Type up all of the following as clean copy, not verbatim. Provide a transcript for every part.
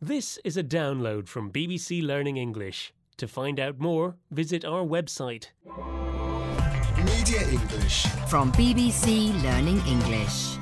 This is a download from BBC Learning English. To find out more, visit our website. Media English. From BBC Learning English.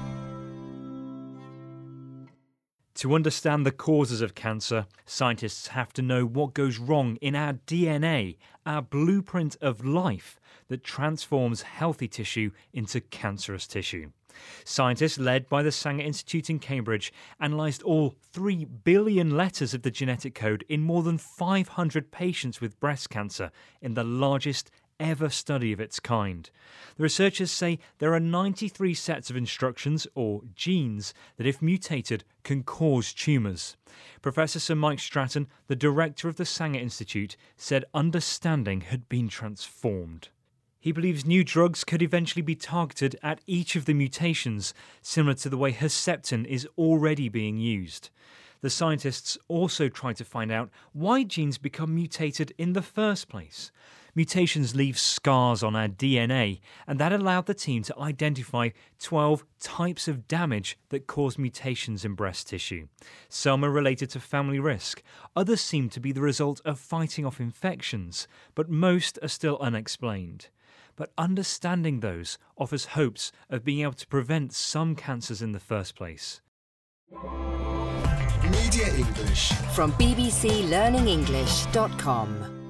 To understand the causes of cancer, scientists have to know what goes wrong in our DNA, our blueprint of life that transforms healthy tissue into cancerous tissue. Scientists led by the Sanger Institute in Cambridge analysed all 3 billion letters of the genetic code in more than 500 patients with breast cancer in the largest ever study of its kind. The researchers say there are 93 sets of instructions, or genes, that if mutated can cause tumours. Professor Sir Mike Stratton, the director of the Sanger Institute, said understanding had been transformed. He believes new drugs could eventually be targeted at each of the mutations, similar to the way Herceptin is already being used. The scientists also tried to find out why genes become mutated in the first place. Mutations leave scars on our DNA, and that allowed the team to identify 12 types of damage that cause mutations in breast tissue. Some are related to family risk, others seem to be the result of fighting off infections, but most are still unexplained. But understanding those offers hopes of being able to prevent some cancers in the first place. Media English. From bbclearningenglish.com.